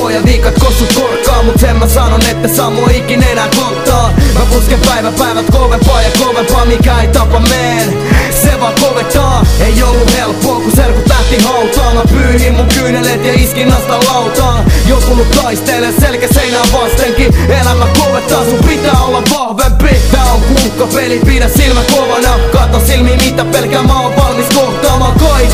pojan viikat kossut korkaa, mut sen mä sanon, että saa mua ikin enää kohtaa. Mä pusken päivät kovempaa ja kovempaa, mikä ei tapa meen, se vaan kovettaa. Ei ollut helppoa kun serkut lähti hautaan. Mä pyyhin mun kyyneleet ja iskin nasta lautaan. Joutunut taisteilee selkä seinään vastenkin. Elämä kovettaa, sun pitää olla vahvempi. Tää on kuukkapeli, pidä silmä kovana. Kato silmiin mitä pelkää, mä oon valmis kohtaamaan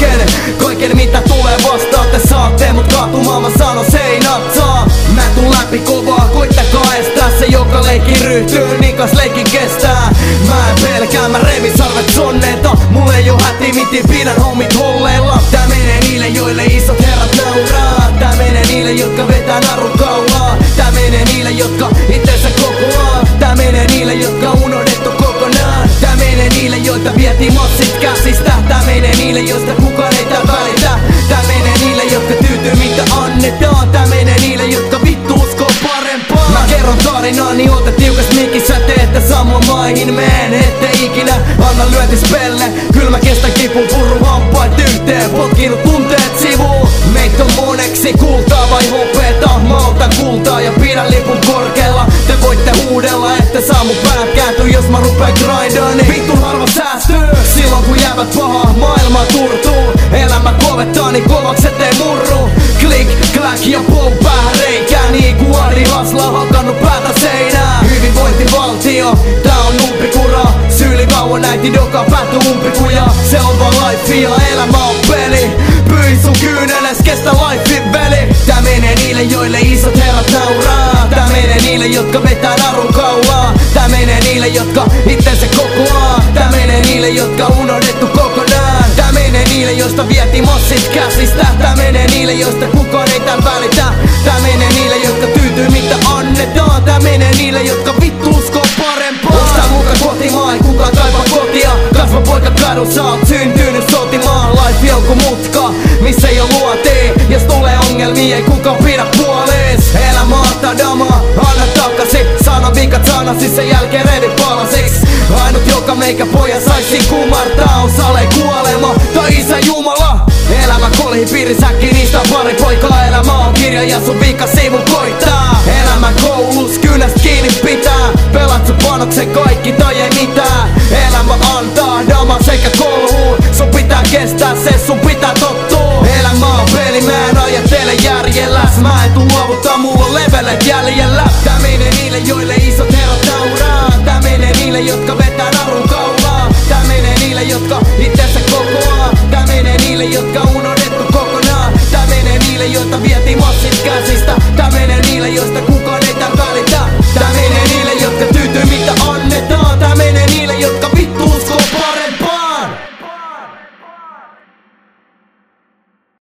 kaiken mitä tulee vastaan. Te saatte mut kaatumaan, mä sanon se ei natsaa. Mä tuun läpi kovaa, koittakaa estää se joka leikin ryhtyy, niin kas leikin kestää. Mä en pelkää, mä reivin sarvet sonneita. Mulle ei oo häti, miten pidän hommit holleilla. Tää menee niille joille isot herrat nauraa. Tää menee niille jotka vetää narun kaulaa. Tää menee niille jotka itsensä kokoaa. Tää menee niille jotka unohdettu kokonaan. Tää menee niille joilta vietiin massit käsistä. Tää menee niille joista kukaan ei tää välitä. Tää menee niille jotka tyytyy mitä annetaan. Tää menee niille jotka vittu uskoo parempaa. Mä kerron tarinaa niin ootte tiukas mikissä. Te ette saa mua maihin meen, ette ikinä anna lyöntispelle. Kyllä mä kestän kipun purru hampaat yhteen, potkinut tunteet sivuun. Meitä on moneksi kultaa vai hopeeta. Mä otan kultaa ja pidän lipun korkealla. Te voitte huudella ette saa mun päät kääntyy jos mä rupeen grindaan, niin vittu harva säästyy. Silloin kun jäävät pahaa, maailma turtuu. Elämä kovettaa niin kovaks ettei murru. Klik, klack ja pou päähän reikää. Niin kuin Ari Hasla hakannut päätä seinää. Hyvinvointivaltio, tää on umpikura. Syyli kauan äiti doka pääty umpikuja. Se on vaan life ja elämä on peli. Pyi sun kyyneles, kestä lifein veli. Tää menee niille joille isot herrat nauraa. Tää menee niille jotka vetää narun kaulaa. Tää menee niille jotka itsensä kokoaa. Tää menee niille jotka unohdettu kokonaan. Tää menee niille joista vietiin massit käsistä. Tää menee niille joista kukaan ei tän välitä. Tää menee niille jotka tyytyy mitä annetaan. Tää menee niille jotka vittu uskoo parempaa. Onks tää muka kotimaa, ei kukaan kaipaa kotia. Kasva poika kadun, sä oot syntynyt sotimaan. Life on ku mutka, missä ei oo luotia. Jos tulee ongelmia, ei kukaan pidä puolis. Elämä antaa damaa, anna takaisin. Sano vikat sanasi, sen jälkeen revi palasiksi. Ainut joka meikä poja saisi kumartaa on sale kuolema tai isä Jumala. Elämä kolhi piirisäkki, niistä on pari poikaa. Elämä on kirja ja sun vika sivun koittaa. Elämä koulus, kynästä kiinni pitää. Pelat sun panoksen kaikki tai ei mitään. Elämä antaa dama sekä kolhuun. Sun pitää kestää se, sun pitää tottua. Elämä on peli, mä en ajattele järjelläs. Mä en tuu luovuttaa, mulla on levelet jäljellä. Tää menee niille joille iso